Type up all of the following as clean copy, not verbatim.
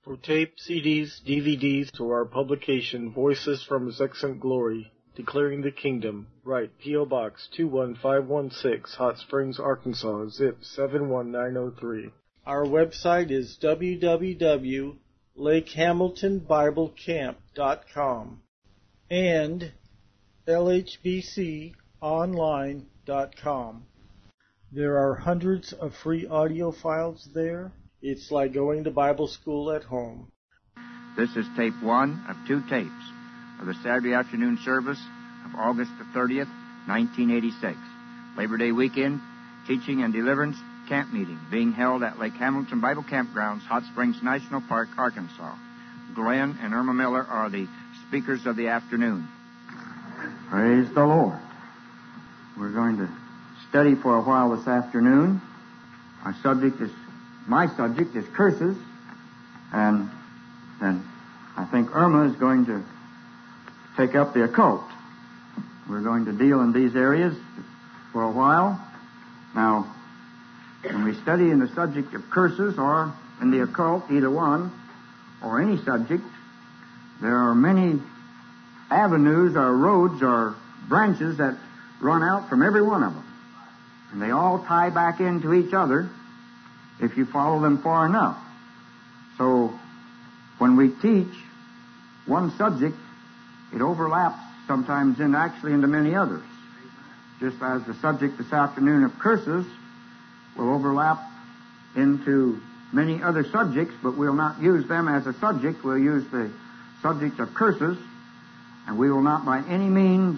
For tape, CDs, DVDs, to our publication, Voices from His Excellent Glory, Declaring the Kingdom, write P.O. Box 21516, Hot Springs, Arkansas, zip 71903. Our website is www.lakehamiltonbiblecamp.com and lhbconline.com. There are hundreds of free audio files there. It's like going to Bible school at home. This is tape 1 of 2 tapes of the Saturday afternoon service of August the 30th, 1986. Labor Day weekend, teaching and deliverance camp meeting being held at Lake Hamilton Bible Campgrounds, Hot Springs National Park, Arkansas. Glenn and Irma Miller are the speakers of the afternoon. Praise the Lord. We're going to study for a while this afternoon. My subject is curses, and then I think Irma is going to take up the occult. We're going to deal in these areas for a while. Now, when we study in the subject of curses or in the occult, either one, or any subject, there are many avenues or roads or branches that run out from every one of them. And they all tie back into each other if you follow them far enough. So, when we teach one subject, it overlaps sometimes into many others. Just as the subject this afternoon of curses will overlap into many other subjects, but we'll not use them as a subject. We'll use the subject of curses, and we will not by any means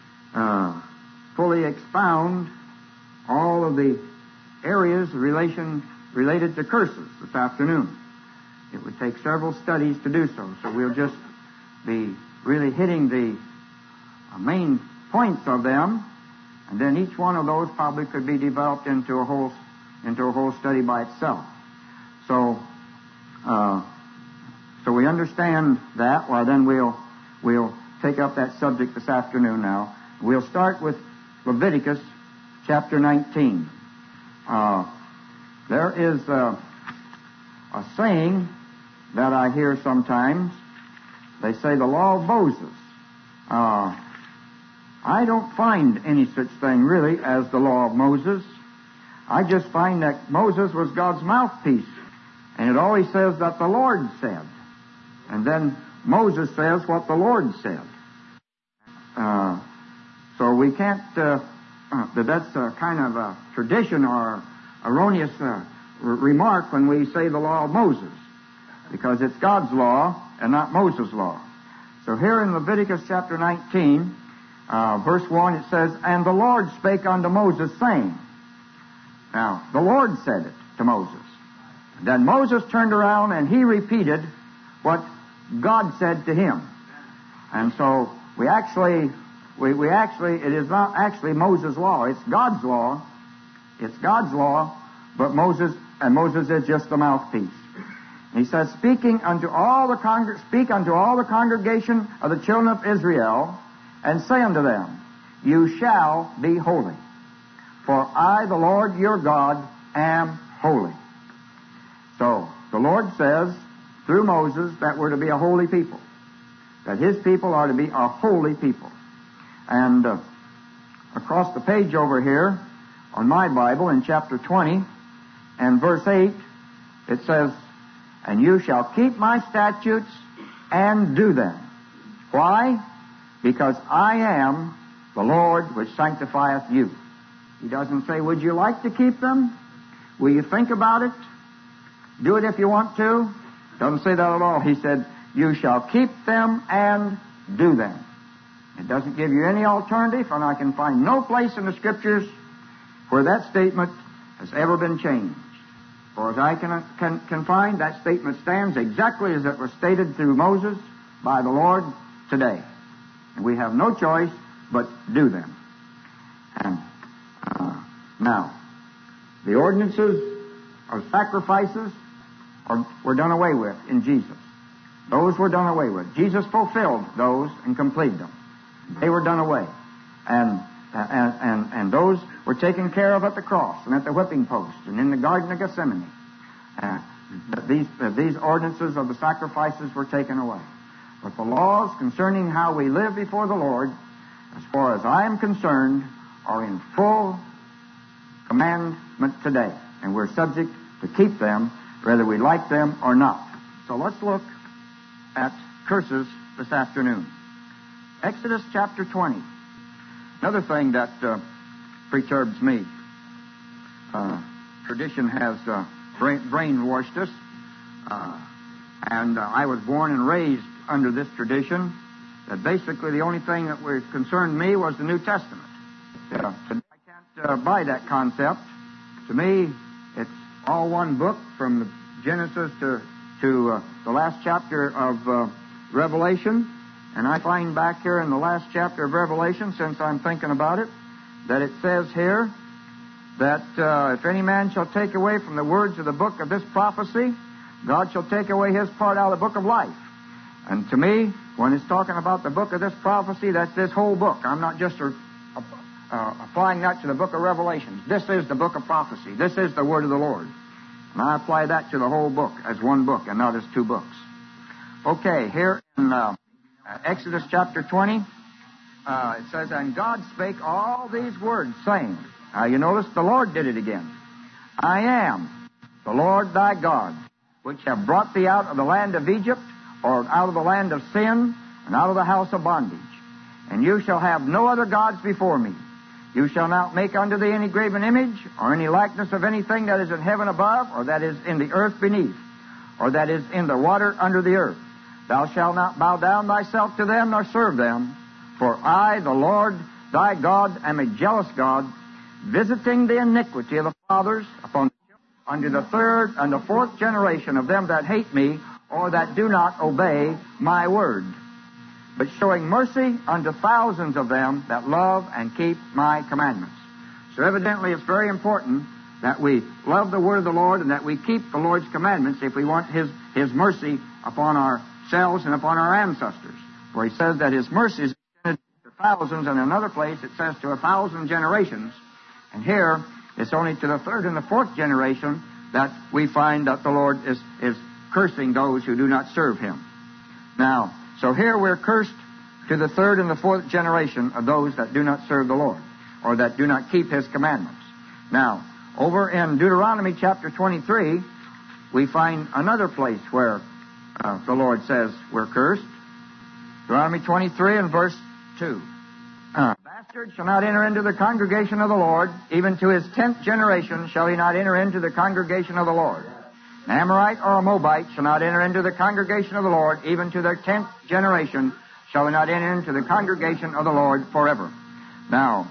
fully expound all of the areas related to curses this afternoon. It would take several studies to do so. So we'll just be really hitting the main points of them, and then each one of those probably could be developed into a whole study by itself. So we understand that. Well, then we'll take up that subject this afternoon. Now we'll start with Leviticus chapter 19. There is a saying that I hear sometimes. They say the law of Moses. I don't find any such thing really as the law of Moses. I just find that Moses was God's mouthpiece. And it always says that the Lord said. And then Moses says what the Lord said. So we can't, that's a kind of a tradition or erroneous remark when we say the law of Moses, because it's God's law and not Moses' law. So here in Leviticus chapter 19, verse 1, it says, "And the Lord spake unto Moses, saying." Now, the Lord said it to Moses. Then Moses turned around and he repeated what God said to him. And so we actually, it is not actually Moses' law. It's God's law. It's God's law, but Moses is just the mouthpiece. And he says, "Speak unto all the congregation of the children of Israel, and say unto them, You shall be holy, for I, the Lord your God, am holy." So, the Lord says, through Moses, that we're to be a holy people. That His people are to be a holy people. And across the page over here, on my Bible, in chapter 20, and verse 8, it says, "And you shall keep my statutes and do them." Why? "Because I am the Lord which sanctifieth you." He doesn't say, would you like to keep them? Will you think about it? Do it if you want to? Doesn't say that at all. He said, you shall keep them and do them. It doesn't give you any alternative, and I can find no place in the Scriptures where that statement has ever been changed. As far as I can find, that statement stands exactly as it was stated through Moses by the Lord today. And we have no choice but do them. And now, the ordinances of sacrifices were done away with in Jesus. Those were done away with. Jesus fulfilled those and completed them. They were done away. And those were taken care of at the cross and at the whipping post and in the Garden of Gethsemane. These ordinances of the sacrifices were taken away. But the laws concerning how we live before the Lord, as far as I am concerned, are in full commandment today. And we're subject to keep them, whether we like them or not. So let's look at curses this afternoon. Exodus chapter 20. Another thing that perturbs me. Tradition has brainwashed us. And I was born and raised under this tradition, that basically the only thing that concerned me was the New Testament. Today I can't buy that concept. To me, it's all one book from the Genesis to the last chapter of Revelation. And I find back here in the last chapter of Revelation, since I'm thinking about it, that it says here that if any man shall take away from the words of the book of this prophecy, God shall take away his part out of the book of life. And to me, when it's talking about the book of this prophecy, that's this whole book. I'm not just applying that to the book of Revelation. This is the book of prophecy. This is the word of the Lord. And I apply that to the whole book as one book and not as two books. Okay, here in Exodus chapter 20, it says, And God spake all these words, saying, now you notice the Lord did it again. I am the Lord thy God, which have brought thee out of the land of Egypt, or out of the land of sin, and out of the house of bondage. And you shall have no other gods before me. You shall not make unto thee any graven image, or any likeness of anything that is in heaven above, or that is in the earth beneath, or that is in the water under the earth. Thou shalt not bow down thyself to them, nor serve them. For I, the Lord thy God, am a jealous God, visiting the iniquity of the fathers upon unto the third and the fourth generation of them that hate me, or that do not obey my word, but showing mercy unto thousands of them that love and keep my commandments. So evidently it's very important that we love the word of the Lord and that we keep the Lord's commandments if we want His mercy upon ourselves and upon our ancestors. For He says that His mercy is extended to thousands, and in another place it says to 1,000 generations. And here it's only to the third and the fourth generation that we find that the Lord is cursing those who do not serve Him. Now, so here we're cursed to the third and the fourth generation of those that do not serve the Lord, or that do not keep His commandments. Now, over in Deuteronomy chapter 23, we find another place where the Lord says we're cursed. Deuteronomy 23 and verse 2. Bastard shall not enter into the congregation of the Lord, even to his 10th generation shall he not enter into the congregation of the Lord. An Amorite or a Moabite shall not enter into the congregation of the Lord, even to their 10th generation shall he not enter into the congregation of the Lord forever. Now,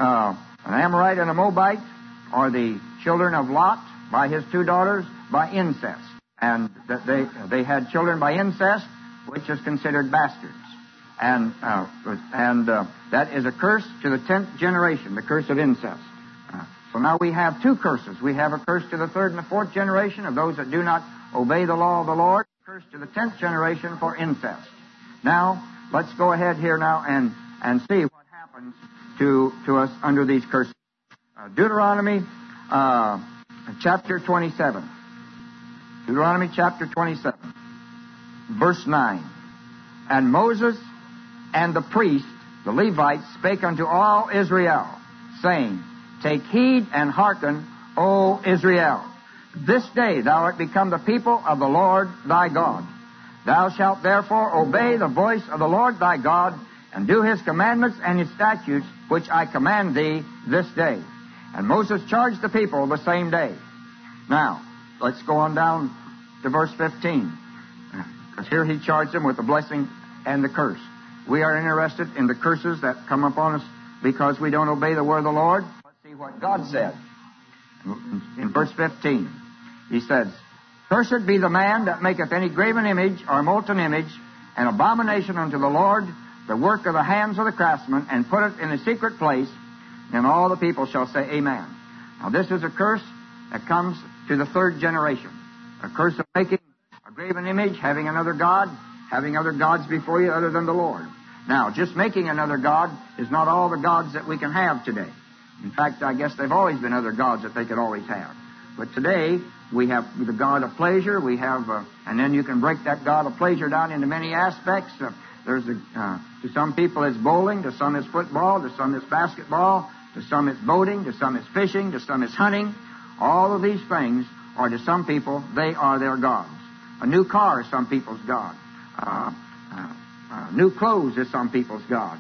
an Amorite and a Moabite are the children of Lot by his two daughters by incest. And they had children by incest, which is considered bastards. And that is a curse to the 10th generation, the curse of incest. So now we have two curses. We have a curse to the third and the fourth generation of those that do not obey the law of the Lord. A curse to the 10th generation for incest. Now, let's go ahead here now and see what happens to us under these curses. Deuteronomy chapter 27. Deuteronomy chapter 27, verse 9. And Moses and the priests, the Levites, spake unto all Israel, saying, Take heed and hearken, O Israel. This day thou art become the people of the Lord thy God. Thou shalt therefore obey the voice of the Lord thy God, and do His commandments and His statutes, which I command thee this day. And Moses charged the people the same day. Now, let's go on down to verse 15. Because here he charged them with the blessing and the curse. We are interested in the curses that come upon us because we don't obey the word of the Lord. Let's see what God said. In verse 15, He says, Cursed be the man that maketh any graven image or molten image, an abomination unto the Lord, the work of the hands of the craftsman, and put it in a secret place, and all the people shall say, Amen. Now this is a curse that comes to the third generation. A curse of making a graven image, having another god, having other gods before you other than the Lord. Now, just making another god is not all the gods that we can have today. In fact, I guess there have always been other gods that they could always have. But today, we have the god of pleasure. We have, and then you can break that god of pleasure down into many aspects. To some people it's bowling, to some it's football, to some it's basketball, to some it's boating, to some it's fishing, to some it's hunting. All of these things are to some people, they are their gods. A new car is some people's god. New clothes is some people's god.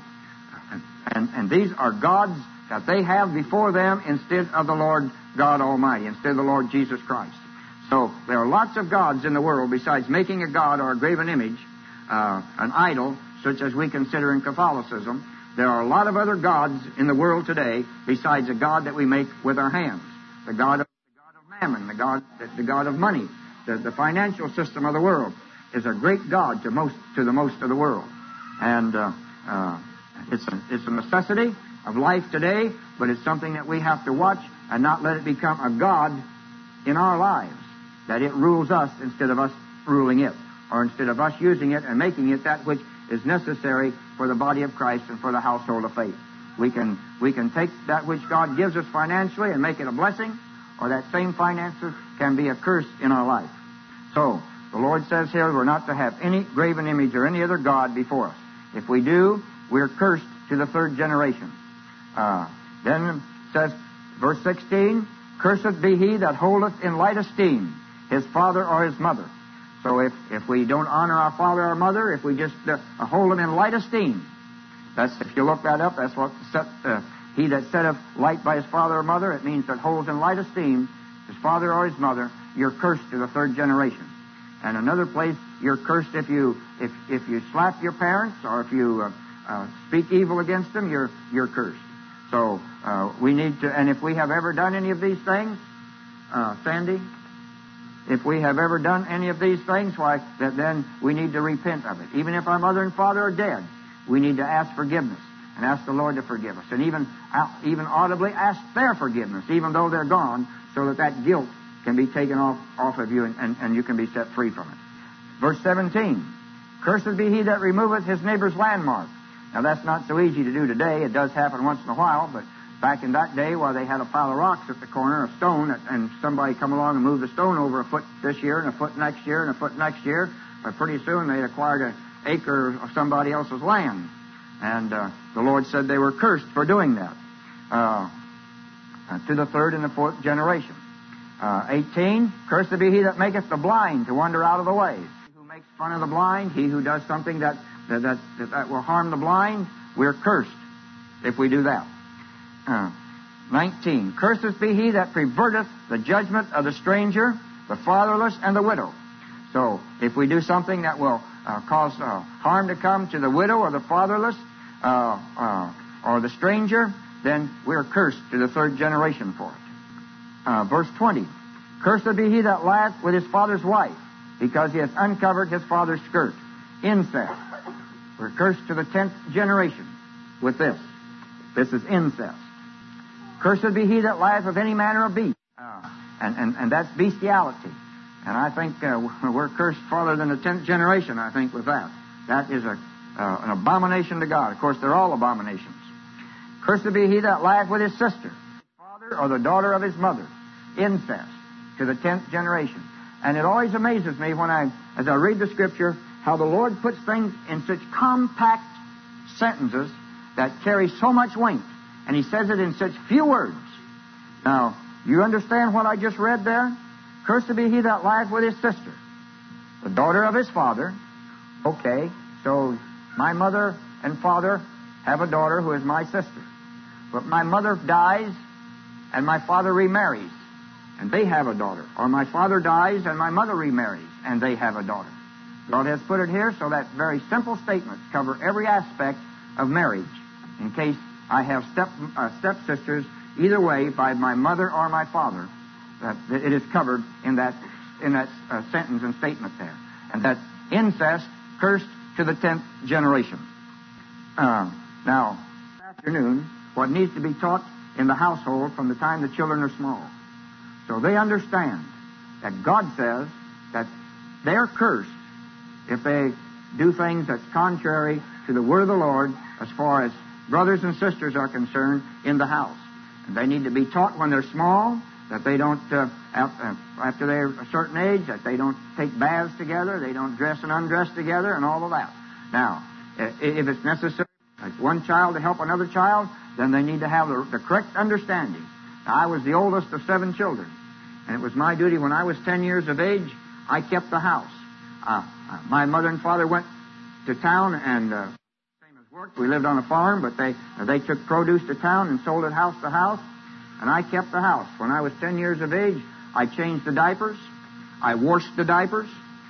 And these are gods that they have before them instead of the Lord God Almighty, instead of the Lord Jesus Christ. So there are lots of gods in the world besides making a god or a graven image, an idol, such as we consider in Catholicism. There are a lot of other gods in the world today besides a god that we make with our hands. The god of mammon, the god of money, the financial system of the world is a great god to the most of the world. And it's a necessity of life today, but it's something that we have to watch and not let it become a god in our lives, that it rules us instead of us ruling it, or instead of us using it and making it that which is necessary for the body of Christ and for the household of faith. We can take that which God gives us financially and make it a blessing, or that same finances can be a curse in our life. So, the Lord says here we're not to have any graven image or any other god before us. If we do, we're cursed to the third generation. Then it says, verse 16, cursed be he that holdeth in light esteem his father or his mother. So if we don't honor our father or mother, if we just hold them in light esteem, that's, if you look that up, that's what he that setteth light by his father or mother, it means that holds in light esteem his father or his mother, you're cursed to the third generation. And another place, you're cursed if you slap your parents, or if you speak evil against them, you're cursed. So we need to, and if we have ever done any of these things, Sandy, if we have ever done any of these things, why, then we need to repent of it. Even if our mother and father are dead, we need to ask forgiveness and ask the Lord to forgive us, and even audibly ask their forgiveness, even though they're gone, so that guilt can be taken off of you and you can be set free from it. Verse 17, cursed be he that removeth his neighbor's landmark. Now that's not so easy to do today. It does happen once in a while, but back in that day, while they had a pile of rocks at the corner, a stone, and somebody come along and move the stone over a foot this year and a foot next year and a foot next year, but pretty soon they acquired an acre of somebody else's land. And the Lord said they were cursed for doing that to the third and the fourth generation. 18, cursed be he that maketh the blind to wander out of the way. He who makes fun of the blind, he who does something that will harm the blind, we're cursed if we do that. 19, cursed be he that perverteth the judgment of the stranger, the fatherless, and the widow. So, if we do something that will cause harm to come to the widow or the fatherless or the stranger, then we're cursed to the third generation for it. Verse 20, cursed be he that lieth with his father's wife, because he hath uncovered his father's skirt. Incest. We're cursed to the 10th generation with this. This is incest. Cursed be he that lieth with any manner of beast. And that's bestiality. And I think we're cursed farther than the 10th generation, I think, with that. That is an abomination to God. Of course, they're all abominations. Cursed be he that lieth with his sister, father, or the daughter of his mother. Incest to the 10th generation. And it always amazes me as I read the Scripture, how the Lord puts things in such compact sentences that carry so much weight. And He says it in such few words. Now, you understand what I just read there? Cursed be he that lieth with his sister, the daughter of his father. Okay, so my mother and father have a daughter who is my sister. But my mother dies and my father remarries, and they have a daughter. Or my father dies and my mother remarries, and they have a daughter. God has put it here so that very simple statements cover every aspect of marriage. In case I have stepsisters, either way, by my mother or my father, that it is covered in that sentence and statement there. And that incest, cursed to the 10th generation. Now, this afternoon, what needs to be taught in the household from the time the children are small. So they understand that God says that they're cursed if they do things that's contrary to the word of the Lord as far as brothers and sisters are concerned in the house. And they need to be taught when they're small, that they don't, after they're a certain age, that they don't take baths together, they don't dress and undress together, and all of that. Now, if it's necessary, like one child to help another child, then they need to have the correct understanding. Now, I was the oldest of 7 children, and it was my duty when I was 10 years of age, I kept the house. My mother and father went to town and same as worked. We lived on a farm, but they took produce to town and sold it house to house, and I kept the house. When I was 10 years of age, I changed the diapers, I washed the diapers,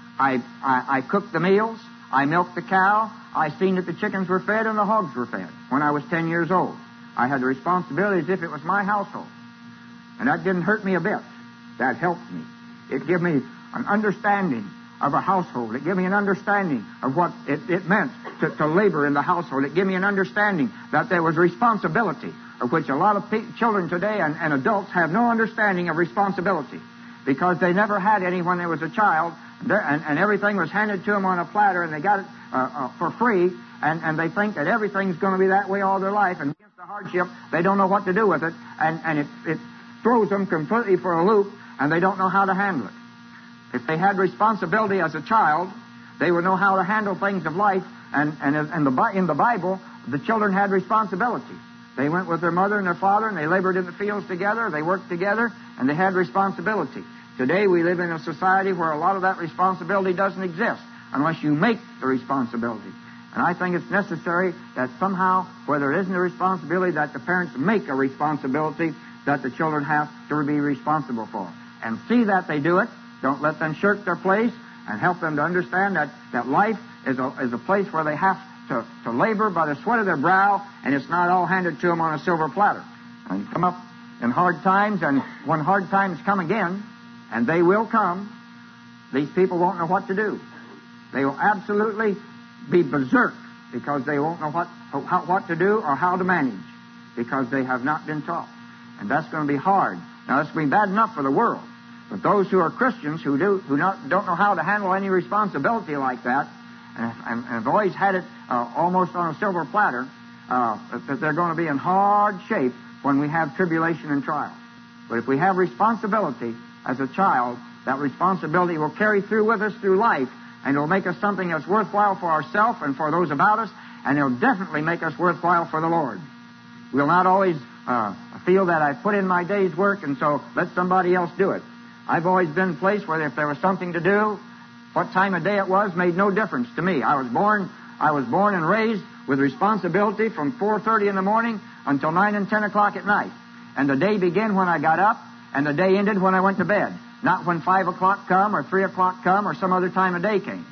I cooked the meals, I milked the cow, I seen that the chickens were fed and the hogs were fed. When I was 10 years old, I had the responsibility as if it was my household, and that didn't hurt me a bit. That helped me. It gave me an understanding of a household. It gave me an understanding of what it meant to labor in the household. It gave me an understanding that there was responsibility, of which a lot of children today and adults have no understanding of responsibility, because they never had any when they was a child, and everything was handed to them on a platter, and they got it for free, and they think that everything's going to be that way all their life, and against the hardship, they don't know what to do with it, and it throws them completely for a loop, and they don't know how to handle it. If they had responsibility as a child, they would know how to handle things of life. And in the Bible, the children had responsibility. They went with their mother and their father, and they labored in the fields together. They worked together, and they had responsibility. Today, we live in a society where a lot of that responsibility doesn't exist unless you make the responsibility. And I think it's necessary that somehow, where there isn't a responsibility, that the parents make a responsibility that the children have to be responsible for. And see that they do it. Don't let them shirk their place, and help them to understand that life is a place where they have to labor by the sweat of their brow, and it's not all handed to them on a silver platter. And come up in hard times, and when hard times come again, and they will come, these people won't know what to do. They will absolutely be berserk, because they won't know what to do or how to manage, because they have not been taught. And that's going to be hard. Now, this will be bad enough for the world. But those who are Christians who don't know how to handle any responsibility like that, and have always had it almost on a silver platter, that they're going to be in hard shape when we have tribulation and trials. But if we have responsibility as a child, that responsibility will carry through with us through life, and it'll make us something that's worthwhile for ourselves and for those about us, and it'll definitely make us worthwhile for the Lord. We'll not always feel that I've put in my day's work, and so let somebody else do it. I've always been in a place where if there was something to do, what time of day it was made no difference to me. I was born and raised with responsibility from 4:30 in the morning until 9 and 10 o'clock at night. And the day began when I got up, and the day ended when I went to bed. Not when 5 o'clock come or 3 o'clock come or some other time of day came.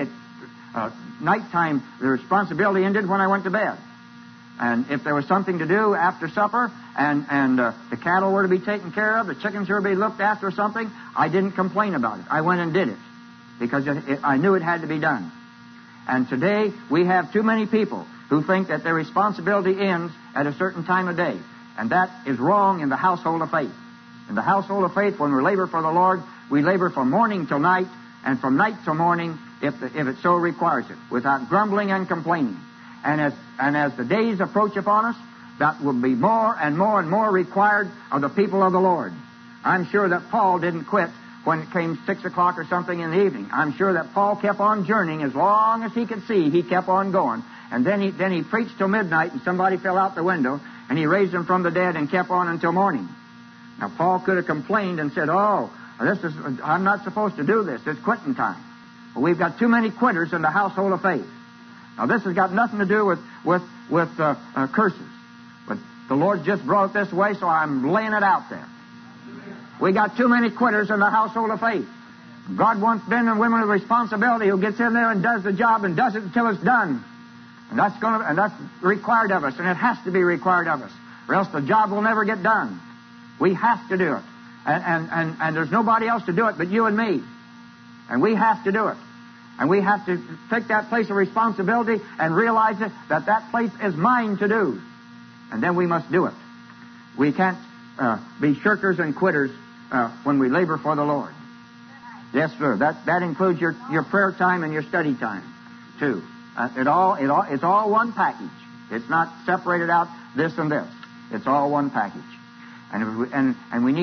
Nighttime, the responsibility ended when I went to bed. And if there was something to do after supper, and the cattle were to be taken care of, the chickens were to be looked after or something, I didn't complain about it. I went and did it, because I knew it had to be done. And today, we have too many people who think that their responsibility ends at a certain time of day. And that is wrong in the household of faith. In the household of faith, when we labor for the Lord, we labor from morning till night, and from night till morning, if it so requires it, without grumbling and complaining. And as the days approach upon us, that will be more and more and more required of the people of the Lord. I'm sure that Paul didn't quit when it came 6 o'clock or something in the evening. I'm sure that Paul kept on journeying as long as he could see. He kept on going. And then he preached till midnight, and somebody fell out the window, and he raised him from the dead and kept on until morning. Now, Paul could have complained and said, I'm not supposed to do this. It's quitting time. But we've got too many quitters in the household of faith. Now, this has got nothing to do with curses. But the Lord just brought it this way, so I'm laying it out there. We got too many quitters in the household of faith. God wants men and women with responsibility who gets in there and does the job and does it until it's done. And that's required of us, and it has to be required of us, or else the job will never get done. We have to do it. And there's nobody else to do it but you and me. And we have to do it. And we have to take that place of responsibility and realize that place is mine to do. And then we must do it. We can't be shirkers and quitters when we labor for the Lord. Yes, sir. That includes your prayer time and your study time, too. It's all one package. It's not separated out this and this. It's all one package. And we need to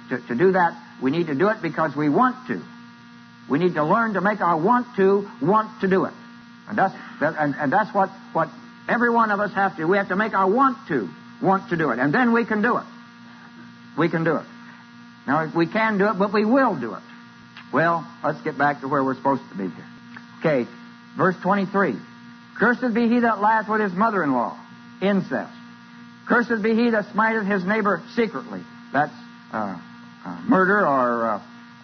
to do that, we need to do it because we want to. We need to learn to make our want to do it. And that's what every one of us have to do. We have to make our want to do it. And then we can do it. We can do it. Now, we can do it, but we will do it. Well, let's get back to where we're supposed to be here. Okay, verse 23. Cursed be he that lieth with his mother-in-law, incest. Cursed be he that smiteth his neighbor secretly. That's murder or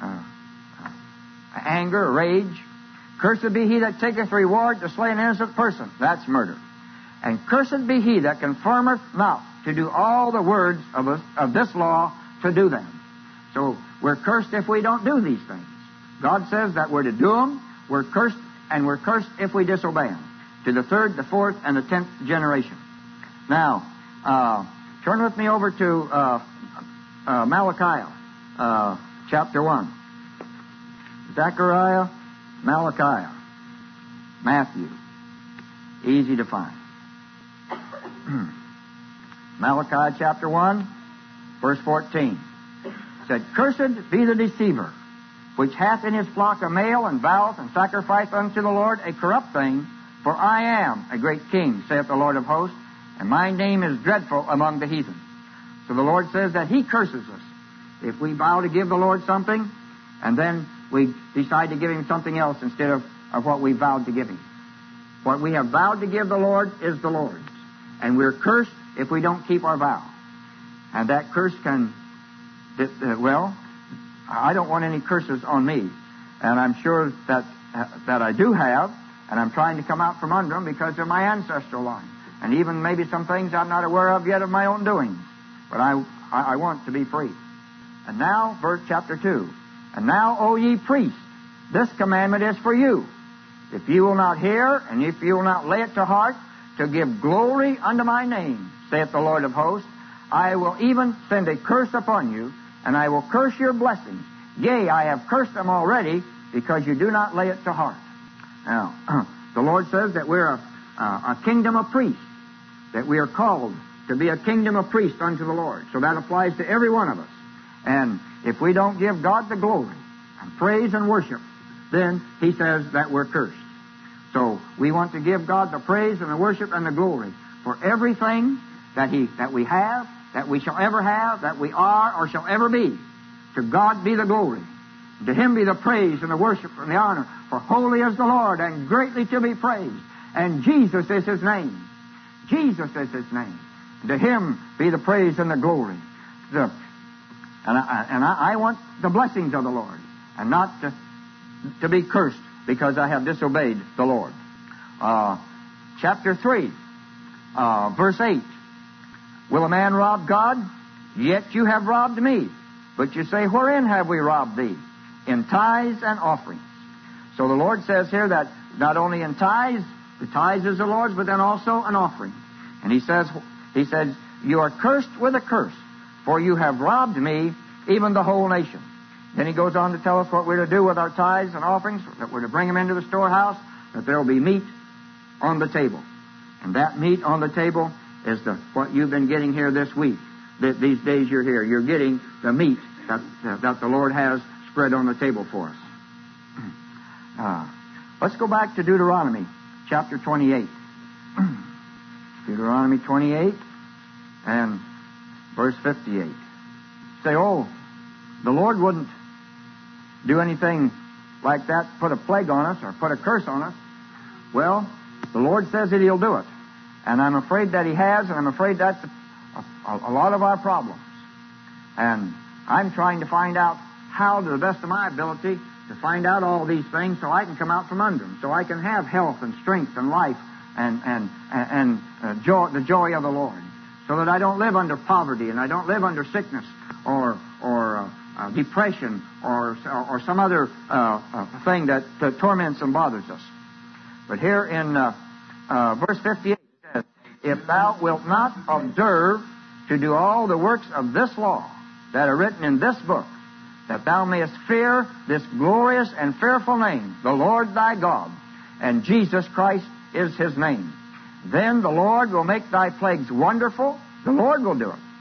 anger or rage. Cursed be he that taketh reward to slay an innocent person. That's murder. And cursed be he that confirmeth not to do all the words of this law to do them. So we're cursed if we don't do these things. God says that we're to do them. We're cursed, and we're cursed if we disobey them. To the 3rd, the 4th, and the 10th generation. Now, turn with me over to Malachi, chapter 1. Zechariah, Malachi, Matthew. Easy to find. Malachi chapter 1, verse 14. It said, Cursed be the deceiver, which hath in his flock a male, and voweth and sacrifice unto the Lord a corrupt thing, for I am a great king, saith the Lord of hosts, and my name is dreadful among the heathen. So the Lord says that He curses us if we vow to give the Lord something, and then we decide to give Him something else instead of what we vowed to give Him. What we have vowed to give the Lord is the Lord's. And we're cursed if we don't keep our vow. And that curse can, I don't want any curses on me. And I'm sure that I do have, and I'm trying to come out from under them because of my ancestral line. And even maybe some things I'm not aware of yet of my own doing. But I want to be free. And now, verse chapter 2. And now, O ye priests, this commandment is for you. If you will not hear, and if you will not lay it to heart, to give glory unto my name, saith the Lord of hosts, I will even send a curse upon you, and I will curse your blessings. Yea, I have cursed them already, because you do not lay it to heart. Now, the Lord says that we're a kingdom of priests, that we are called to be a kingdom of priests unto the Lord. So that applies to every one of us. And if we don't give God the glory and praise and worship, then He says that we're cursed. So we want to give God the praise and the worship and the glory for everything that we have, that we shall ever have, that we are or shall ever be. To God be the glory. To Him be the praise and the worship and the honor. For holy is the Lord and greatly to be praised. And Jesus is His name. Jesus is His name. And to Him be the praise and the glory. I want the blessings of the Lord, and not to be cursed because I have disobeyed the Lord. Chapter 3, verse 8. Will a man rob God? Yet you have robbed me. But you say, wherein have we robbed thee? In tithes and offerings. So the Lord says here that not only in tithes, the tithes is the Lord's, but then also an offering. And He says, you are cursed with a curse, for you have robbed me, even the whole nation. Then He goes on to tell us what we're to do with our tithes and offerings, that we're to bring them into the storehouse, that there will be meat on the table. And that meat on the table is what you've been getting here this week. These days you're here. You're getting the meat that the Lord has spread on the table for us. Let's go back to Deuteronomy chapter 28. Deuteronomy 28 and verse 58. Say, the Lord wouldn't do anything like that, put a plague on us or put a curse on us. Well, the Lord says that He'll do it. And I'm afraid that He has, and I'm afraid that's a lot of our problems. And I'm trying to find out how, to the best of my ability, to find out all these things so I can come out from under them, so I can have health and strength and life and joy, the joy of the Lord, so that I don't live under poverty and I don't live under sickness or depression or some other thing that torments and bothers us. But here in verse 58 it says, if thou wilt not observe to do all the works of this law that are written in this book, that thou mayest fear this glorious and fearful name, the Lord thy God, and Jesus Christ is His name, then the Lord will make thy plagues wonderful. The Lord will do it.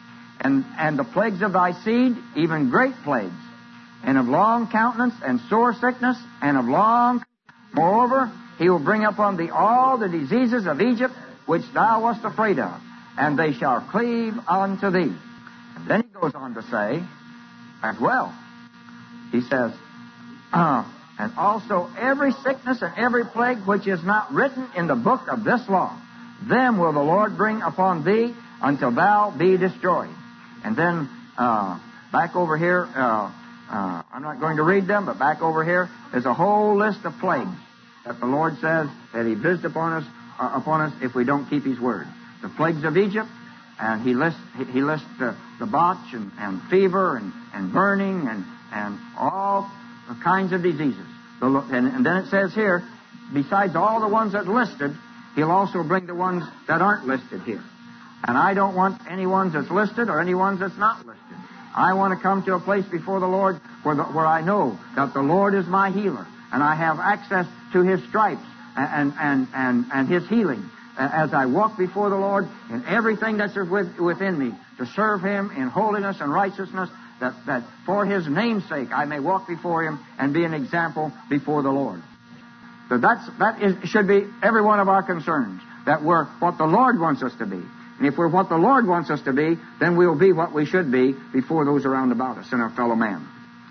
and the plagues of thy seed, even great plagues, and of long countenance, and sore sickness, and of long. Moreover, he will bring upon thee all the diseases of Egypt, which thou wast afraid of, and they shall cleave unto thee. And then he goes on to say, as well, he says, and also every sickness and every plague which is not written in the book of this law, them will the Lord bring upon thee until thou be destroyed. And then back over here, I'm not going to read them, but back over here is a whole list of plagues that the Lord says that He visits upon us if we don't keep His word. The plagues of Egypt, and He lists the botch and fever and burning and all kinds of diseases. And then it says here, besides all the ones that are listed, He'll also bring the ones that aren't listed here. And I don't want any ones that's listed or any ones that's not listed. I want to come to a place before the Lord where I know that the Lord is my healer, and I have access to His stripes and His healing as I walk before the Lord in everything that's within me to serve Him in holiness and righteousness, that for His name's sake I may walk before Him and be an example before the Lord. So should be every one of our concerns, that we're what the Lord wants us to be. And if we're what the Lord wants us to be, then we'll be what we should be before those around about us and our fellow man.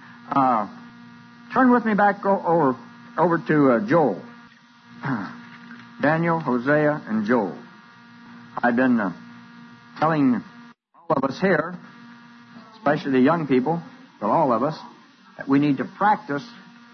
Turn with me back over to Joel. Daniel, Hosea, and Joel. I've been telling all of us here, especially the young people, but all of us, that we need to practice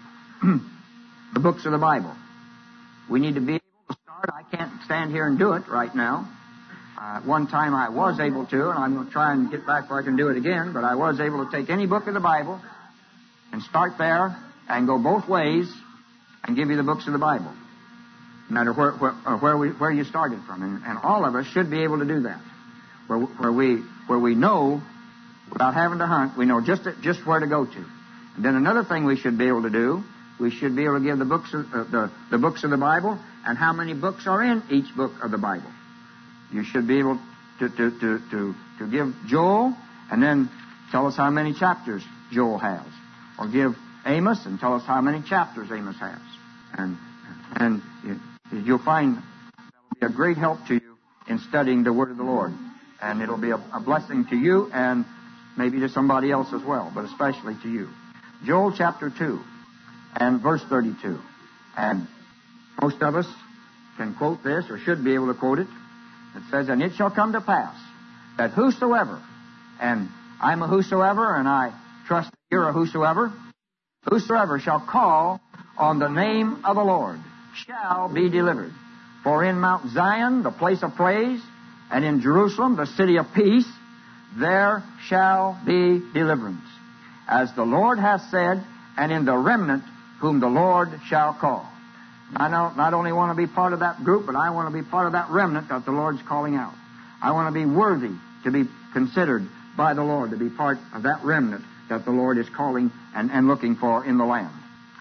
the books of the Bible. We need to be able to start. I can't stand here and do it right now. At one time I was able to, and I'm going to try and get back where I can do it again, but I was able to take any book of the Bible and start there and go both ways and give you the books of the Bible, no matter where you started from. And all of us should be able to do that, where we know, without having to hunt, we know just where to go to. And then another thing we should be able to do, we should be able to give the books of the Bible and how many books are in each book of the Bible. You should be able to give Joel and then tell us how many chapters Joel has. Or give Amos and tell us how many chapters Amos has. And you'll find that will be a great help to you in studying the Word of the Lord. And it'll be a blessing to you and maybe to somebody else as well, but especially to you. Joel chapter 2 and verse 32. And most of us can quote this or should be able to quote it. It says, and it shall come to pass that whosoever, and I'm a whosoever, and I trust that you're a whosoever shall call on the name of the Lord shall be delivered. For in Mount Zion, the place of praise, and in Jerusalem, the city of peace, there shall be deliverance. As the Lord hath said, and in the remnant whom the Lord shall call. I not only want to be part of that group, but I want to be part of that remnant that the Lord's calling out. I want to be worthy to be considered by the Lord, to be part of that remnant that the Lord is calling and looking for in the land.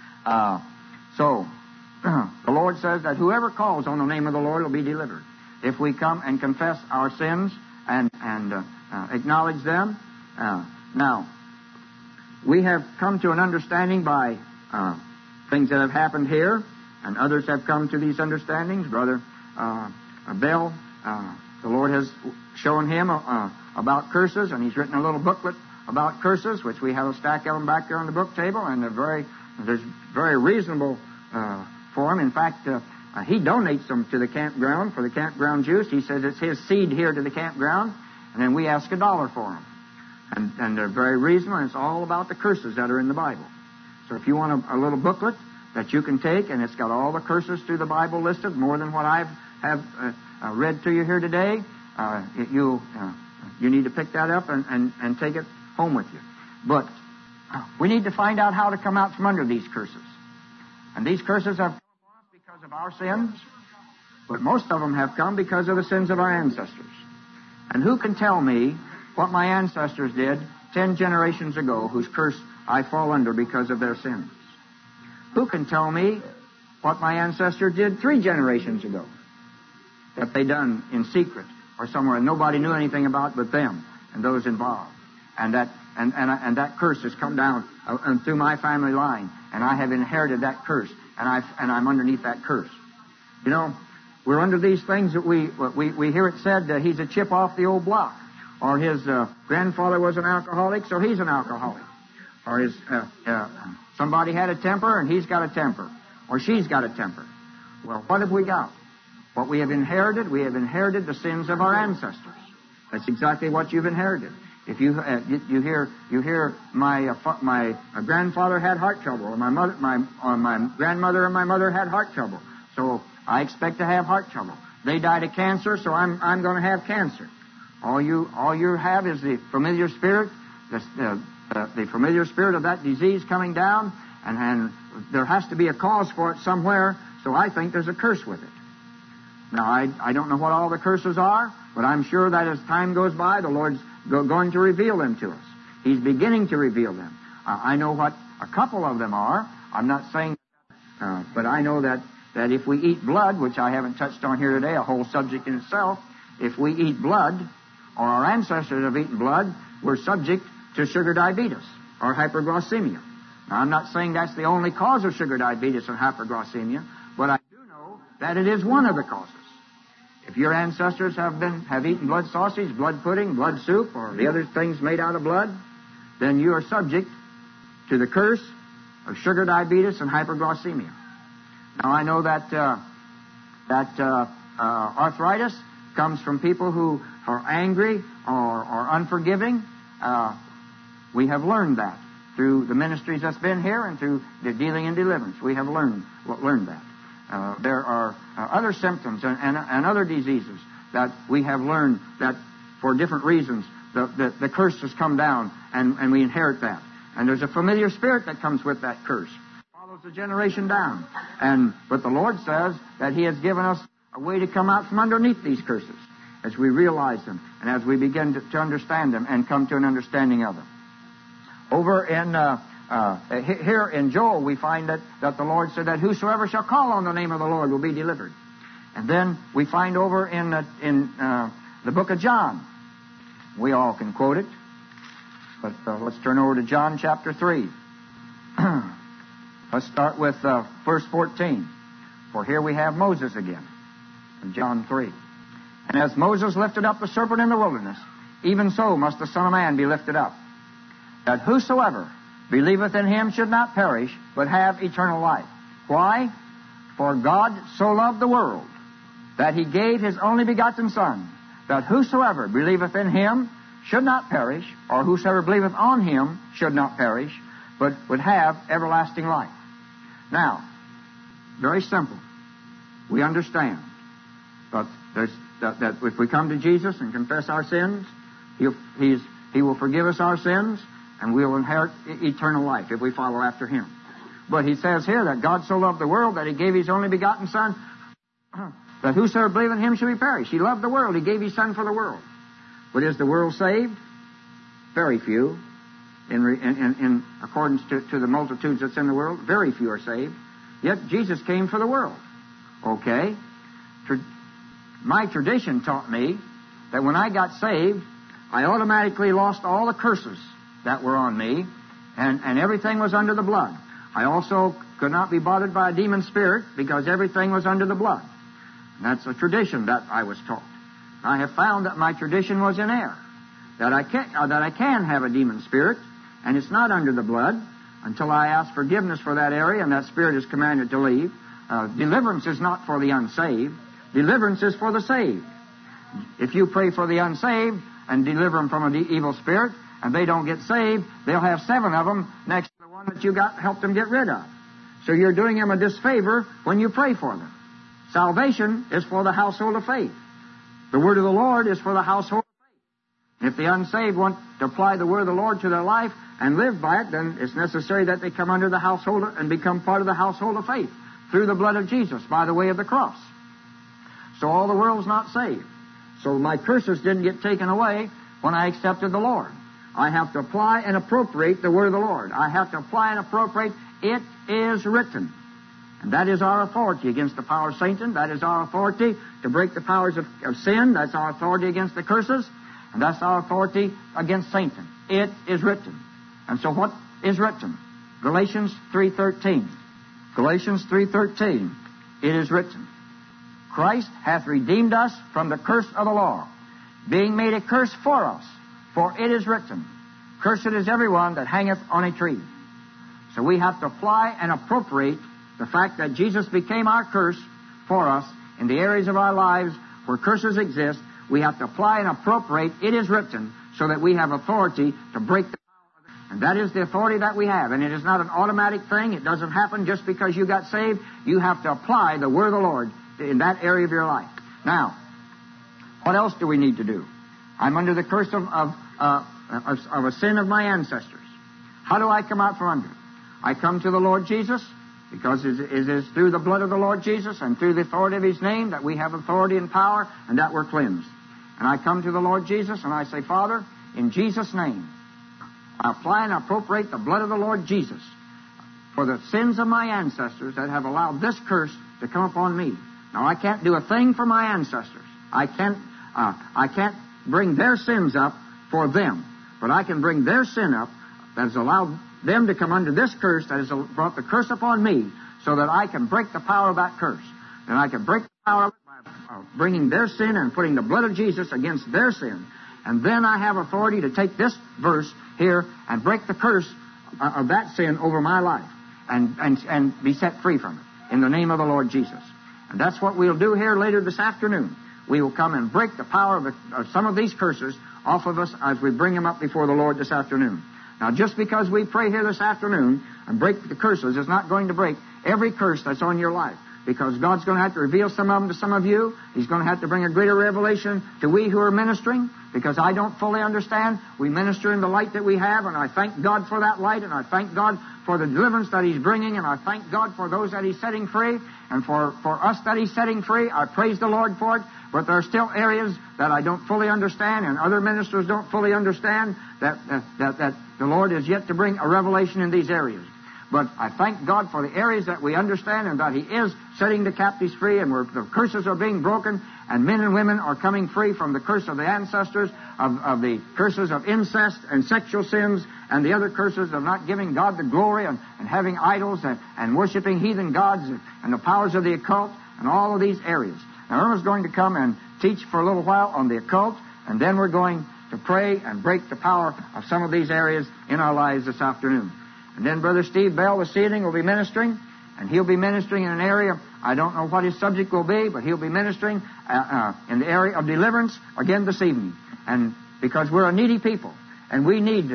So, the Lord says that whoever calls on the name of the Lord will be delivered. If we come and confess our sins and acknowledge them. Now, we have come to an understanding by things that have happened here, and others have come to these understandings. Brother Bell, the Lord has shown him about curses, and he's written a little booklet about curses, which we have a stack of them back there on the book table, and they're very reasonable for him. In fact, he donates them to the campground for the campground juice. He says it's his seed here to the campground, and then we ask $1 for them. And they're very reasonable, and it's all about the curses that are in the Bible. So if you want a little booklet that you can take, and it's got all the curses through the Bible listed, more than what I have read to you here today, you need to pick that up and take it home with you. But we need to find out how to come out from under these curses. And these curses have come upon us because of our sins, but most of them have come because of the sins of our ancestors. And who can tell me what my ancestors did 10 generations ago, whose curse I fall under because of their sins? Who can tell me what my ancestor did 3 generations ago that they done in secret or somewhere and nobody knew anything about but them? and those involved. And that curse has come down through my family line, and I have inherited that curse, and I'm underneath that curse. You know, we're under these things that we hear it said that he's a chip off the old block, or his grandfather was an alcoholic, so he's an alcoholic, or his somebody had a temper and he's got a temper, or she's got a temper. Well, what have we got? What we have inherited the sins of our ancestors. That's exactly what you've inherited. If you hear my grandfather had heart trouble, or my grandmother and my mother had heart trouble, so I expect to have heart trouble. They died of cancer, so I'm going to have cancer. All you have is the familiar spirit, the familiar spirit of that disease coming down, and there has to be a cause for it somewhere. So I think there's a curse with it. Now I don't know what all the curses are, but I'm sure that as time goes by, the Lord's going to reveal them to us. He's beginning to reveal them. I know what a couple of them are. I'm not saying, but I know that if we eat blood, which I haven't touched on here today, a whole subject in itself, if we eat blood, or our ancestors have eaten blood, we're subject to sugar diabetes or hyperglycemia. Now, I'm not saying that's the only cause of sugar diabetes and hyperglycemia, but I do know that it is one of the causes. If your ancestors have eaten blood sausage, blood pudding, blood soup, or the other things made out of blood, then you are subject to the curse of sugar diabetes and hyperglycemia. Now, I know that arthritis comes from people who are angry or unforgiving. We have learned that through the ministries that's been here and through the dealing in deliverance. We have learned that. There are other symptoms and other diseases that we have learned that for different reasons the curse has come down and we inherit that. And there's a familiar spirit that comes with that curse. Follows the generation down. But the Lord says that He has given us a way to come out from underneath these curses as we realize them and as we begin to understand them and come to an understanding of them. Over in here in Joel, we find that the Lord said that whosoever shall call on the name of the Lord will be delivered. And then we find over in the book of John, we all can quote it, but let's turn over to John chapter 3. Let's start with verse 14. For here we have Moses again, in John 3. And as Moses lifted up the serpent in the wilderness, even so must the Son of Man be lifted up, that whosoever believeth in Him should not perish, but have eternal life. Why? For God so loved the world, that He gave His only begotten Son, that whosoever believeth in Him should not perish, or whosoever believeth on Him should not perish, but would have everlasting life. Now, very simple. We understand. But that if we come to Jesus and confess our sins, He will forgive us our sins, and we will inherit eternal life if we follow after Him. But He says here that God so loved the world that He gave His only begotten Son, that whosoever believeth in Him shall be perished. He loved the world. He gave His Son for the world. But is the world saved? Very few. In accordance to the multitudes that's in the world, very few are saved. Yet Jesus came for the world. Okay. My tradition taught me that when I got saved, I automatically lost all the curses that were on me, and everything was under the blood. I also could not be bothered by a demon spirit because everything was under the blood. And that's a tradition that I was taught. I have found that my tradition was in error, that I can have a demon spirit, and it's not under the blood until I ask forgiveness for that area, and that spirit is commanded to leave. Deliverance is not for the unsaved. Deliverance is for the saved. If you pray for the unsaved and deliver them from an evil spirit, and they don't get saved, they'll have 7 of them next to the one that you helped them get rid of. So you're doing them a disfavor when you pray for them. Salvation is for the household of faith. The word of the Lord is for the household of faith. If the unsaved want to apply the word of the Lord to their life and live by it, then it's necessary that they come under the household and become part of the household of faith through the blood of Jesus by the way of the cross. So all the world's not saved. So my curses didn't get taken away when I accepted the Lord. I have to apply and appropriate the word of the Lord. I have to apply and appropriate, it is written. And that is our authority against the power of Satan. That is our authority to break the powers of sin. That's our authority against the curses. And that's our authority against Satan. It is written. And so what is written? Galatians 3:13. Galatians 3:13. It is written, Christ hath redeemed us from the curse of the law, being made a curse for us. For it is written, Cursed is everyone that hangeth on a tree. So we have to apply and appropriate the fact that Jesus became our curse for us in the areas of our lives where curses exist. We have to apply and appropriate, it is written, so that we have authority to break the power of it. And that is the authority that we have. And it is not an automatic thing. It doesn't happen just because you got saved. You have to apply the word of the Lord in that area of your life. Now, what else do we need to do? I'm under the curse of a sin of my ancestors. How do I come out from under it? I come to the Lord Jesus, because it is through the blood of the Lord Jesus and through the authority of His name that we have authority and power, and that we're cleansed. And I come to the Lord Jesus and I say, Father, in Jesus' name, I apply and appropriate the blood of the Lord Jesus for the sins of my ancestors that have allowed this curse to come upon me. Now, I can't do a thing for my ancestors. I can't bring their sins up for them, but I can bring their sin up that has allowed them to come under this curse that has brought the curse upon me, so that I can break the power of that curse. And I can break the power of it by bringing their sin and putting the blood of Jesus against their sin. And then I have authority to take this verse here and break the curse of that sin over my life and be set free from it in the name of the Lord Jesus. And that's what we'll do here later this afternoon. We will come and break the power of some of these curses off of us as we bring them up before the Lord this afternoon. Now, just because we pray here this afternoon and break the curses is not going to break every curse that's on your life, because God's going to have to reveal some of them to some of you. He's going to have to bring a greater revelation to we who are ministering, because I don't fully understand. We minister in the light that we have, and I thank God for that light, and I thank God for the deliverance that He's bringing, and I thank God for those that He's setting free, and for us that He's setting free. I praise the Lord for it. But there are still areas that I don't fully understand, and other ministers don't fully understand, that the Lord is yet to bring a revelation in these areas. But I thank God for the areas that we understand, and that He is setting the captives free, and the curses are being broken, and men and women are coming free from the curse of the ancestors, of the curses of incest and sexual sins, and the other curses of not giving God the glory, and having idols, and worshiping heathen gods, and the powers of the occult, and all of these areas. Now, Irma's going to come and teach for a little while on the occult, and then we're going to pray and break the power of some of these areas in our lives this afternoon. And then Brother Steve Bell this evening will be ministering, and he'll be ministering in an area, I don't know what his subject will be, but he'll be ministering in the area of deliverance again this evening. And because we're a needy people, and we need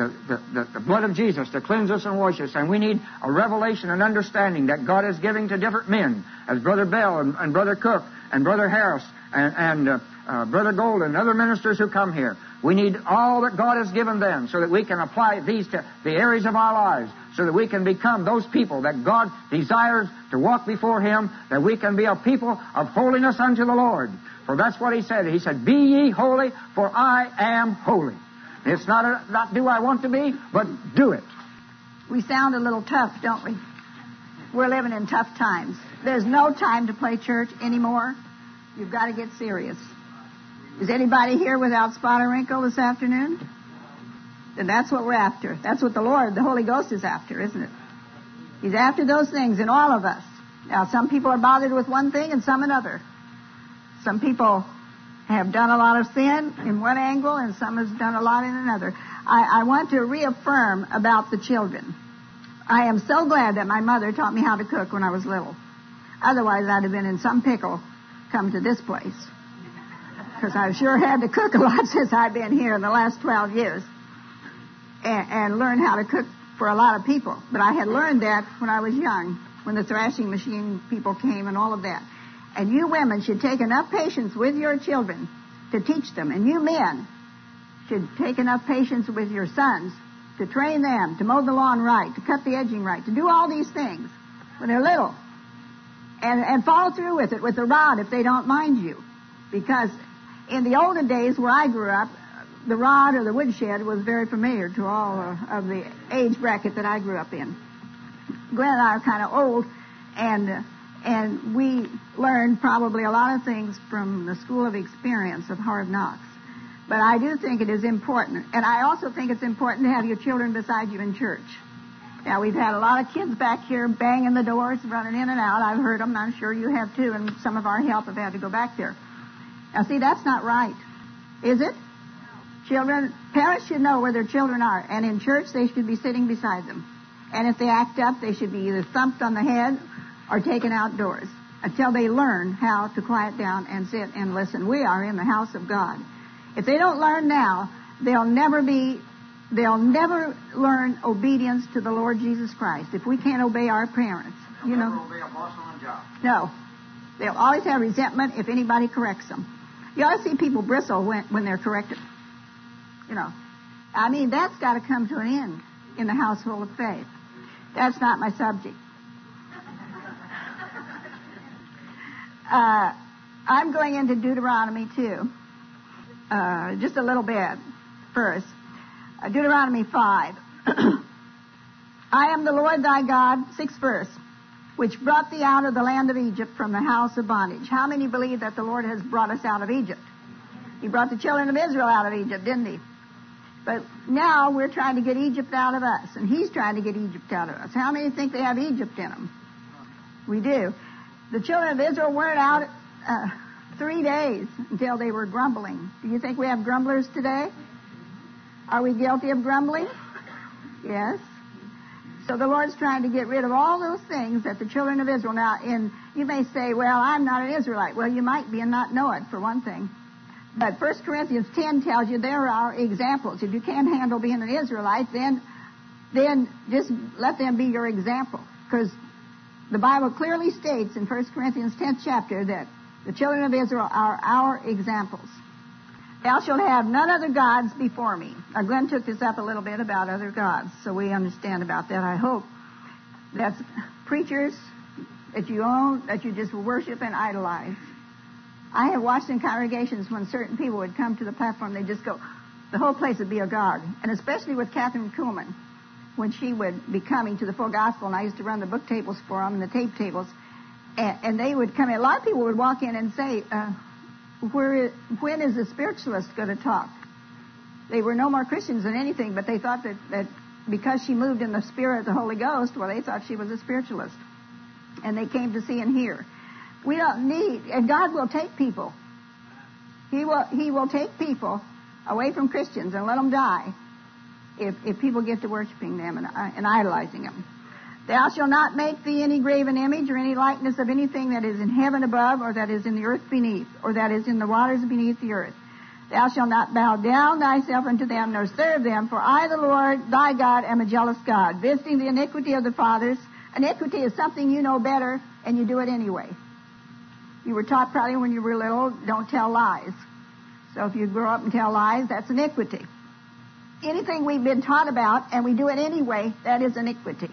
the blood of Jesus to cleanse us and wash us, and we need a revelation and understanding that God is giving to different men, as Brother Bell and Brother Cook and Brother Harris and Brother Golden and other ministers who come here. We need all that God has given them, so that we can apply these to the areas of our lives, so that we can become those people that God desires to walk before Him, that we can be a people of holiness unto the Lord. For that's what He said. He said, Be ye holy, for I am holy. It's not do I want to be, but do it. We sound a little tough, don't we? We're living in tough times. There's no time to play church anymore. You've got to get serious. Is anybody here without spot or wrinkle this afternoon? Then that's what we're after. That's what the Lord, the Holy Ghost, is after, isn't it? He's after those things in all of us. Now, some people are bothered with one thing and some another. Some people have done a lot of sin in one angle, and some has done a lot in another. I want to reaffirm about the children. I am so glad that my mother taught me how to cook when I was little. Otherwise, I'd have been in some pickle come to this place, because I've sure had to cook a lot since I've been here in the last 12 years and learned how to cook for a lot of people. But I had learned that when I was young, when the thrashing machine people came and all of that. And you women should take enough patience with your children to teach them. And you men should take enough patience with your sons to train them to mow the lawn right, to cut the edging right, to do all these things when they're little. And follow through with it, with the rod, if they don't mind you. Because in the olden days where I grew up, the rod or the woodshed was very familiar to all of the age bracket that I grew up in. Glenn and I are kind of old, and we learned probably a lot of things from the school of experience of Hard Knocks. But I do think it is important. And I also think it's important to have your children beside you in church. Now, we've had a lot of kids back here banging the doors, running in and out. I've heard them. I'm sure you have too. And some of our help have had to go back there. Now, see, that's not right. Is it? Parents should know where their children are. And in church, they should be sitting beside them. And if they act up, they should be either thumped on the head or taken outdoors until they learn how to quiet down and sit and listen. We are in the house of God. If they don't learn now, they'll never learn obedience to the Lord Jesus Christ. If we can't obey our parents, They'll never obey a boss on a job. No. They'll always have resentment if anybody corrects them. You ought to see people bristle when they're corrected. I mean, that's got to come to an end in the household of faith. That's not my subject. I'm going into Deuteronomy 2. Just a little bit first. Deuteronomy 5. I am the Lord thy God, 6th verse, which brought thee out of the land of Egypt from the house of bondage. How many believe that the Lord has brought us out of Egypt? He brought the children of Israel out of Egypt, didn't he? But now we're trying to get Egypt out of us, and he's trying to get Egypt out of us. How many think they have Egypt in them? We do. The children of Israel weren't out 3 days until they were grumbling. Do you think we have grumblers today? Are we guilty of grumbling? Yes. So the Lord's trying to get rid of all those things that the children of Israel. Now, you may say, well, I'm not an Israelite. Well, you might be and not know it, for one thing. But 1 Corinthians 10 tells you there are examples. If you can't handle being an Israelite, then just let them be your example. Because the Bible clearly states in 1 Corinthians 10th chapter that the children of Israel are our examples. Thou shalt have none other gods before me. Now, Glenn took this up a little bit about other gods, so we understand about that, I hope. That's preachers that you own, that you just worship and idolize. I have watched in congregations when certain people would come to the platform, they'd just go, the whole place would be agog. And especially with Catherine Kuhlman, when she would be coming to the full gospel, and I used to run the book tables for them and the tape tables, and they would come in. A lot of people would walk in and say, when is the spiritualist going to talk? They were no more Christians than anything, but they thought that because she moved in the Spirit of the Holy Ghost, well, they thought she was a spiritualist. And they came to see and hear. We don't need, and God will take people. He will take people away from Christians and let them die if people get to worshiping them and idolizing them. Thou shalt not make thee any graven image or any likeness of anything that is in heaven above, or that is in the earth beneath, or that is in the waters beneath the earth. Thou shalt not bow down thyself unto them, nor serve them, for I, the Lord, thy God, am a jealous God, visiting the iniquity of the fathers. Iniquity is something you know better, and you do it anyway. You were taught probably when you were little, don't tell lies. So if you grow up and tell lies, that's iniquity. Anything we've been taught about, and we do it anyway, that is iniquity.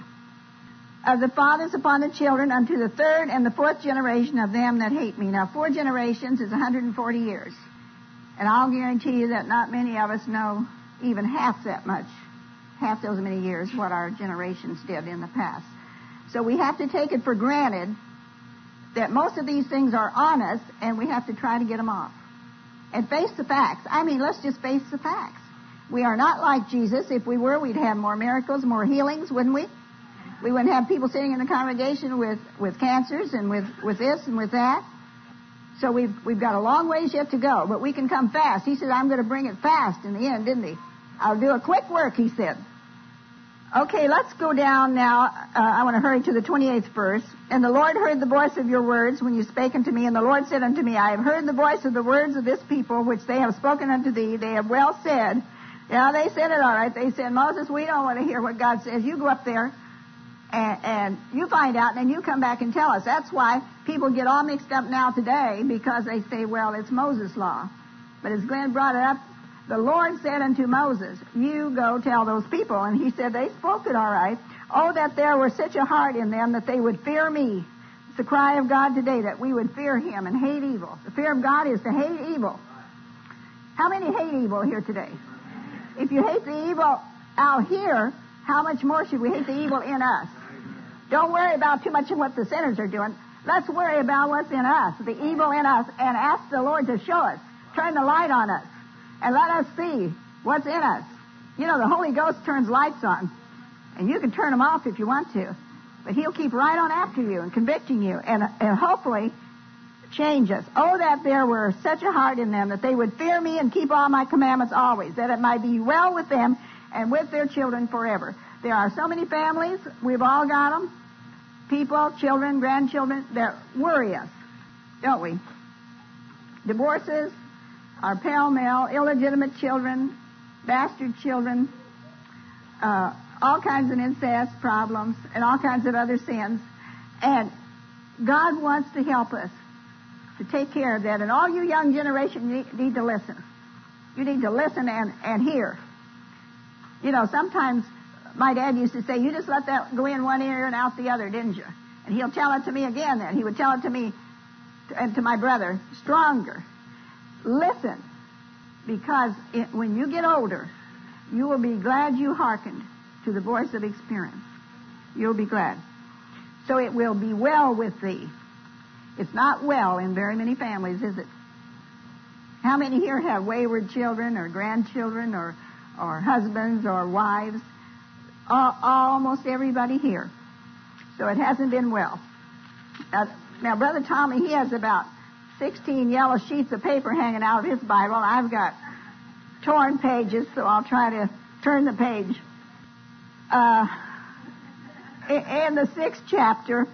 Of the fathers upon the children unto the third and the fourth generation of them that hate me. Now, 4 generations is 140 years. And I'll guarantee you that not many of us know even half that much, half those many years, what our generations did in the past. So we have to take it for granted that most of these things are on us, and we have to try to get them off. And face the facts. I mean, let's just face the facts. We are not like Jesus. If we were, we'd have more miracles, more healings, wouldn't we? We wouldn't have people sitting in the congregation with cancers and with this and with that. So we've got a long ways yet to go, but we can come fast. He said, I'm going to bring it fast in the end, didn't he? I'll do a quick work, he said. Okay, let's go down now. I want to hurry to the 28th verse. And the Lord heard the voice of your words when you spake unto me. And the Lord said unto me, I have heard the voice of the words of this people, which they have spoken unto thee. They have well said. Now, they said it all right. They said, Moses, we don't want to hear what God says. You go up there and you find out, and then you come back and tell us. That's why people get all mixed up now today, because they say, well, it's Moses' law. But as Glenn brought it up, the Lord said unto Moses, you go tell those people. And he said, they spoke it all right. Oh, that there were such a heart in them that they would fear me. It's the cry of God today, that we would fear him and hate evil. The fear of God is to hate evil. How many hate evil here today? If you hate the evil out here, how much more should we hate the evil in us? Don't worry about too much of what the sinners are doing. Let's worry about what's in us, the evil in us, and ask the Lord to show us. Turn the light on us. and let us see what's in us. You know, the Holy Ghost turns lights on, and you can turn them off if you want to, but He'll keep right on after you and convicting you and hopefully change us. Oh, that there were such a heart in them that they would fear me and keep all my commandments always, that it might be well with them and with their children forever. There are so many families. We've all got them. People, children, grandchildren that worry us, don't we? Divorces are pell-mell, illegitimate children, bastard children, all kinds of incest problems, and all kinds of other sins. And God wants to help us to take care of that. And all you young generation need to listen. You need to listen and hear. You know, sometimes my dad used to say, you just let that go in one ear and out the other, didn't you? And he'll tell it to me again then. He would tell it to me and to my brother, stronger. Listen, because when you get older, you will be glad you hearkened to the voice of experience. You'll be glad. So it will be well with thee. It's not well in very many families, is it? How many here have wayward children or grandchildren or husbands or wives? Almost everybody here. So it hasn't been well. Now, Brother Tommy, he has about 16 yellow sheets of paper hanging out of his Bible. I've got torn pages, so I'll try to turn the page. In the 6th chapter,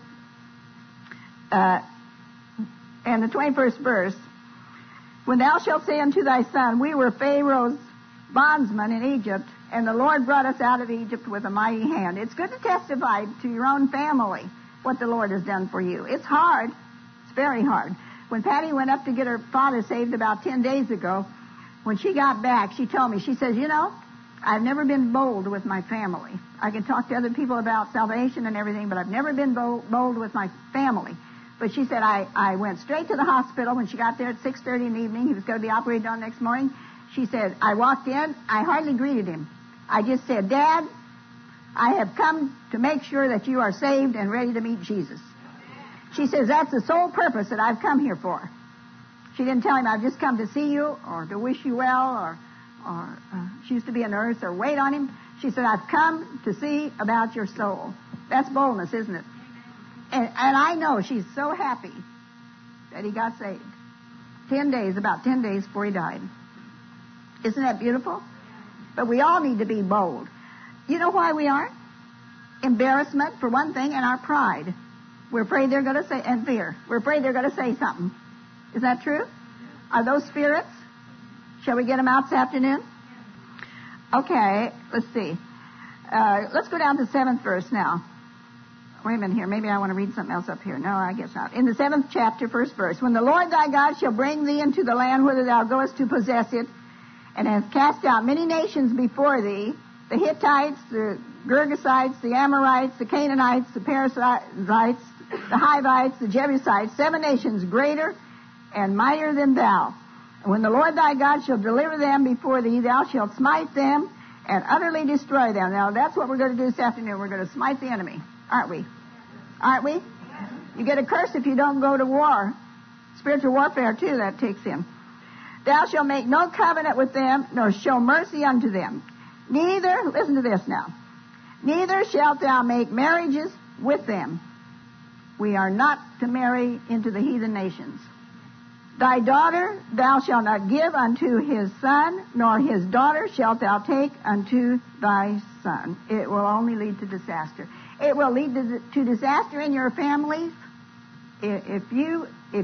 and the 21st verse, when thou shalt say unto thy son, we were Pharaoh's bondsmen in Egypt, and the Lord brought us out of Egypt with a mighty hand. It's good to testify to your own family what the Lord has done for you. It's hard. It's very hard. When Patty went up to get her father saved about 10 days ago, when she got back, she told me, she says, you know, I've never been bold with my family. I can talk to other people about salvation and everything, but I've never been bold with my family. But she said, I went straight to the hospital when she got there at 6:30 in the evening. He was going to be operated on next morning. She said, I walked in. I hardly greeted him. I just said, Dad, I have come to make sure that you are saved and ready to meet Jesus. She says, that's the sole purpose that I've come here for. She didn't tell him I've just come to see you or to wish you well or she used to be a nurse or wait on him. She said, I've come to see about your soul. That's boldness, isn't it? And I know she's so happy that he got saved. About 10 days before he died. Isn't that beautiful? But we all need to be bold. You know why we aren't? Embarrassment, for one thing, and our pride. We're afraid they're going to say, and fear. We're afraid they're going to say something. Is that true? Are those spirits? Shall we get them out this afternoon? Okay, let's see. Let's go down to the 7th verse now. Wait a minute here. Maybe I want to read something else up here. No, I guess not. In the 7th chapter, 1st verse. When the Lord thy God shall bring thee into the land whither thou goest to possess it, and hath cast out many nations before thee, the Hittites, the Girgasites, the Amorites, the Canaanites, the Perizzites, the Hivites, the Jebusites, 7 nations greater and mightier than thou. And when the Lord thy God shall deliver them before thee, thou shalt smite them and utterly destroy them. Now, that's what we're going to do this afternoon. We're going to smite the enemy, aren't we? Aren't we? You get a curse if you don't go to war. Spiritual warfare, too, that takes in. Thou shalt make no covenant with them, nor show mercy unto them. Neither, listen to this now, neither shalt thou make marriages with them. We are not to marry into the heathen nations. Thy daughter thou shalt not give unto his son, nor his daughter shalt thou take unto thy son. It will only lead to disaster. It will lead to disaster in your families. If you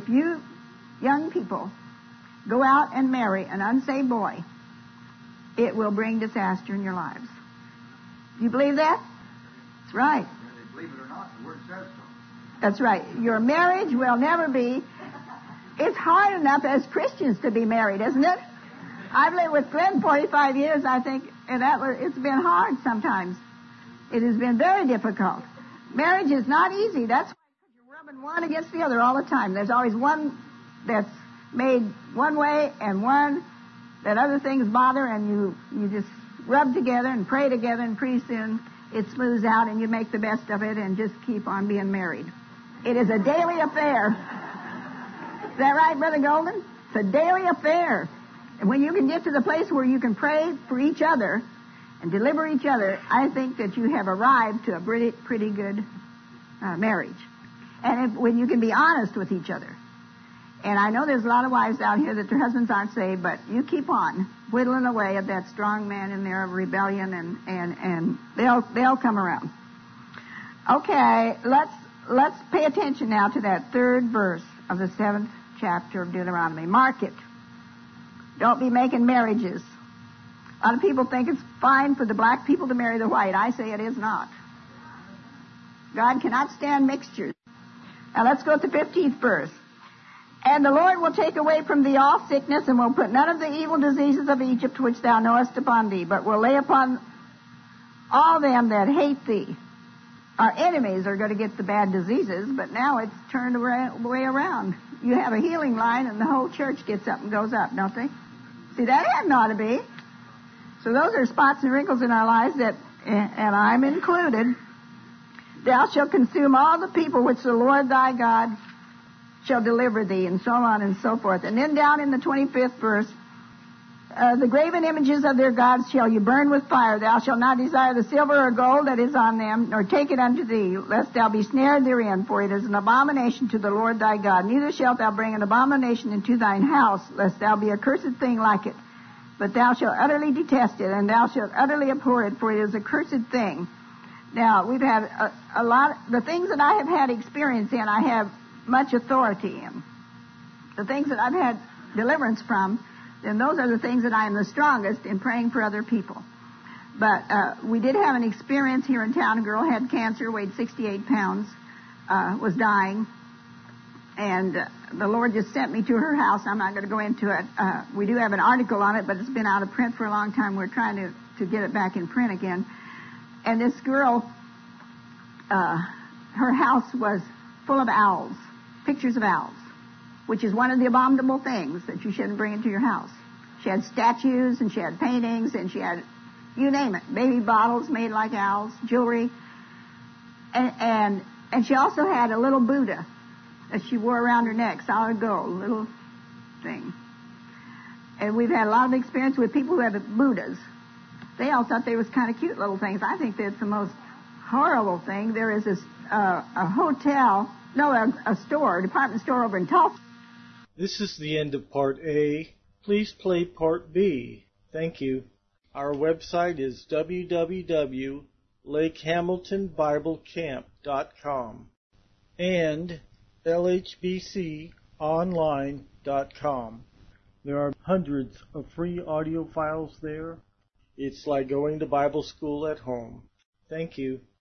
young people go out and marry an unsaved boy, it will bring disaster in your lives. Do you believe that? That's right. Whether they believe it or not, the Word says so. That's right. Your marriage will never be. It's hard enough as Christians to be married, isn't it? I've lived with Glenn 45 years, I think, and it's been hard sometimes. It has been very difficult. Marriage is not easy. That's why you're rubbing one against the other all the time. There's always one that's made one way and one that other things bother, and you just rub together and pray together, and pretty soon it smooths out and you make the best of it and just keep on being married. It is a daily affair. Is that right, Brother Golden? It's a daily affair. And when you can get to the place where you can pray for each other and deliver each other, I think that you have arrived to a pretty good marriage. And when you can be honest with each other. And I know there's a lot of wives out here that their husbands aren't saved, but you keep on whittling away at that strong man in there of rebellion, and they'll come around. Okay, let's pay attention now to that third verse of the 7th chapter of Deuteronomy. Mark it. Don't be making marriages. A lot of people think it's fine for the black people to marry the white. I say it is not. God cannot stand mixtures. Now let's go to the 15th verse. And the Lord will take away from thee all sickness, and will put none of the evil diseases of Egypt which thou knowest upon thee, but will lay upon all them that hate thee. Our enemies are going to get the bad diseases, but now it's turned way around. You have a healing line, and the whole church gets up and goes up, don't they? See, that hadn't ought to be. So those are spots and wrinkles in our lives that, and I'm included, thou shalt consume all the people which the Lord thy God shall deliver thee, and so on and so forth. And then down in the 25th verse, the graven images of their gods shall you burn with fire. Thou shalt not desire the silver or gold that is on them, nor take it unto thee, lest thou be snared therein, for it is an abomination to the Lord thy God. Neither shalt thou bring an abomination into thine house, lest thou be a cursed thing like it. But thou shalt utterly detest it, and thou shalt utterly abhor it, for it is a cursed thing. Now, we've had a lot, the things that I have had experience in, I have much authority in. The things that I've had deliverance from, then those are the things that I am the strongest in praying for other people. But we did have an experience here in town. A girl had cancer, weighed 68 pounds, was dying. And the Lord just sent me to her house. I'm not going to go into it. We do have an article on it, but it's been out of print for a long time. We're trying to get it back in print again. And this girl, her house was full of owls, pictures of owls, which is one of the abominable things that you shouldn't bring into your house. She had statues, and she had paintings, and she had, you name it, baby bottles made like owls, jewelry. And she also had a little Buddha that she wore around her neck, solid gold, little thing. And we've had a lot of experience with people who have Buddhas. They all thought they was kind of cute little things. I think that's the most horrible thing. There is this a hotel, no, a store, a department store over in Tulsa. This is the end of Part A. Please play Part B. Thank you. Our website is www.lakehamiltonbiblecamp.com and lhbconline.com. There are hundreds of free audio files there. It's like going to Bible school at home. Thank you.